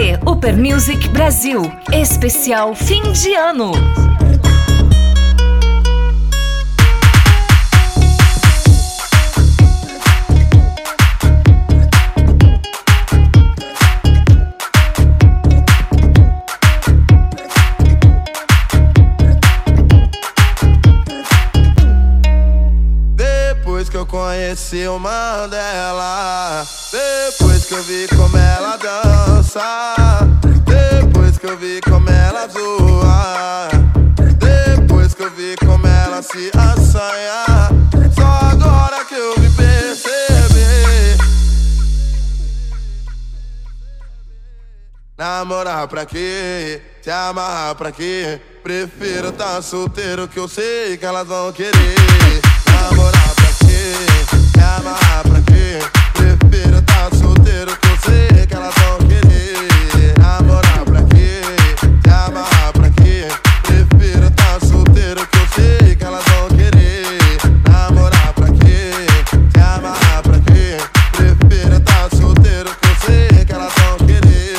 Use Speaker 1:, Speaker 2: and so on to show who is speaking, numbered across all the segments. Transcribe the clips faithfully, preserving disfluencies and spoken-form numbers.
Speaker 1: T Upper Music Brasil, especial fim de ano.
Speaker 2: Depois que eu conheci o Mandela, depois que eu vi como ela dança, depois que eu vi como ela zoa, depois que eu vi como ela se assanha, só agora que eu me percebi. Namorar pra quê? Se amarrar pra quê? Prefiro tá solteiro que eu sei que elas vão querer. Namorar pra quê? Se amarrar pra quê? Prefiro tá solteiro que eu sei que elas vão querer. Namorar pra quê? Se amarrar pra quê? Prefiro tá solteiro que eu sei que elas vão querer. Namorar pra quê? Se amarrar pra quê? Prefiro tá solteiro que eu sei que elas vão querer.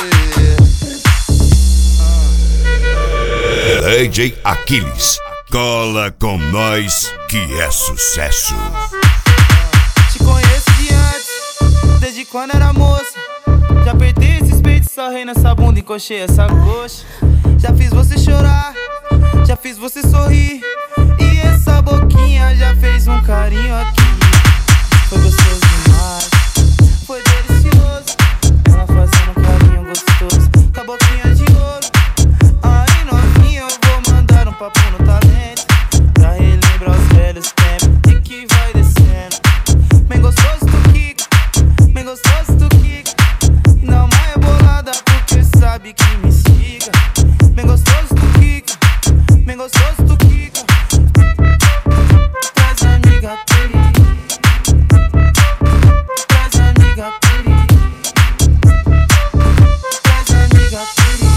Speaker 3: D J Aquiles, cola com nós que é sucesso.
Speaker 4: Te conheço de antes, desde quando era moça. Já apertei esses peitos, sarrei nessa bunda, encoxei essa coxa. Já fiz você chorar, já fiz você sorrir, e essa boquinha já fez um carinho aqui. Foi gostoso demais, foi delicioso, ela fazendo um carinho gostoso, com a boquinha de ouro. Aí novinha eu vou mandar um papo no talento, pra relembrar os velhos tempos e que vai descendo. Bem gostoso tu quica, bem gostoso tu quica, e não mais bolada porque sabe que me siga. Bem gostoso tu quica, bem gostoso tu quica, traz amiga peri, traz amiga peri, traz amiga peri.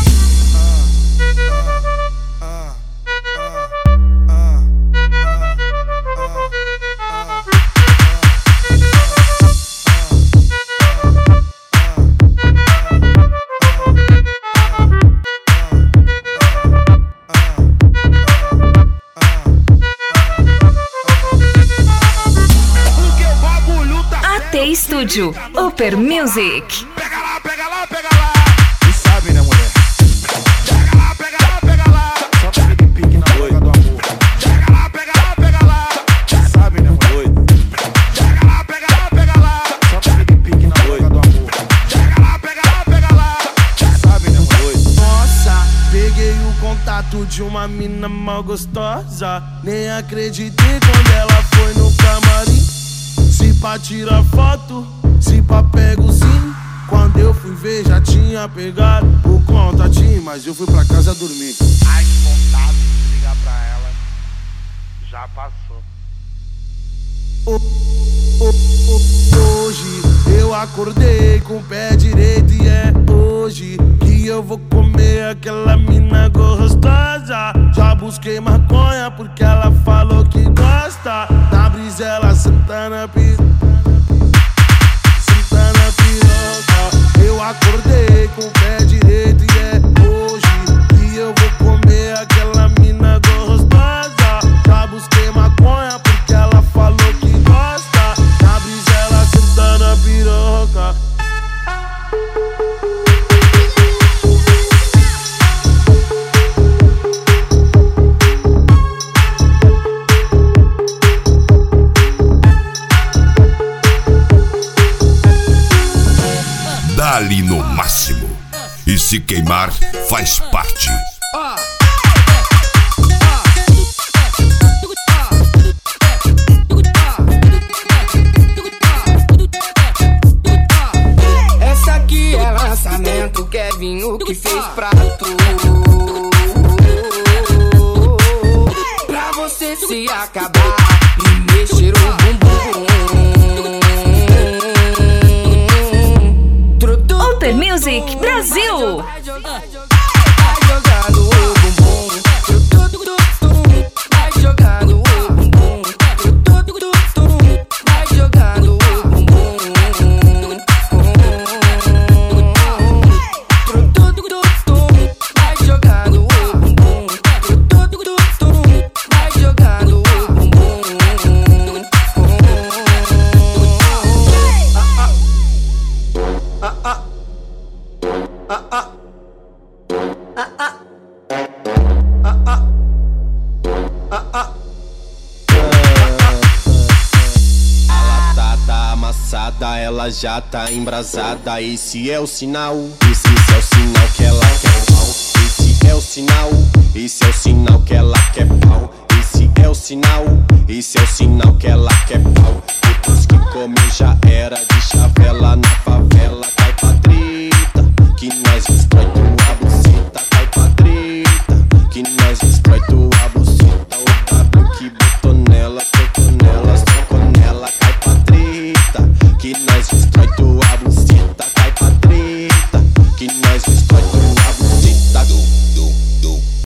Speaker 1: A T Studio Upper Music.
Speaker 2: Pega lá, pega lá, pega lá. Tu sabe, né, mulher? Pega lá, pega lá, pega lá. Só aquele pique na boca do amor. Pega lá, pega lá, pega lá. Tu sabe, né, mulher? Pega lá, pega lá, pega lá. Só aquele pique na boca do amor. Pega lá, pega lá, pega lá. Tu sabe, né, mulher?
Speaker 4: Nossa, peguei o contato de uma mina mal gostosa. Nem acreditei quando ela foi no camarim. Se pá tirar foto, se pá pego sim. Quando eu fui ver já tinha pegado o contatinho, mas eu fui pra casa dormir.
Speaker 2: Ai, que vontade de ligar pra ela. Já passou.
Speaker 4: O- o- o- Hoje eu acordei com o pé direito e é hoje que eu vou comer aquela mina gostosa. Já busquei maconha porque ela falou que gosta. Na brisa ela senta na piroca, senta na piroca. Eu acordei com o pé direito e é hoje que eu vou comer aquela mina gostosa. Já busquei maconha porque ela falou que gosta. Na brisa ela senta na piroca.
Speaker 3: Dá-lhe no máximo. E se queimar, faz parte.
Speaker 4: Essa aqui é lançamento, Kevinho que fez pra tu, pra você se acabar e mexer o bumbum.
Speaker 1: Upper Music Brasil.
Speaker 4: Vai jogando o bumbum, vai jogando o bumbum, vai jogando o bumbum.
Speaker 5: safada, ela já tá embrasada. Esse é o sinal, esse é o sinal que ela quer pau. Esse é o sinal, esse é o sinal que ela quer pau. Esse é o sinal, esse é o sinal que ela quer pau. Depois que comeu já era, de chavela na favela. Cai pra treta, que nós destrói tua buceta. Cai pra treta, que nós destrói tua buceta. O W que botou nela, tocou nela, socou nela. Cai pra treta, que nós destrói tua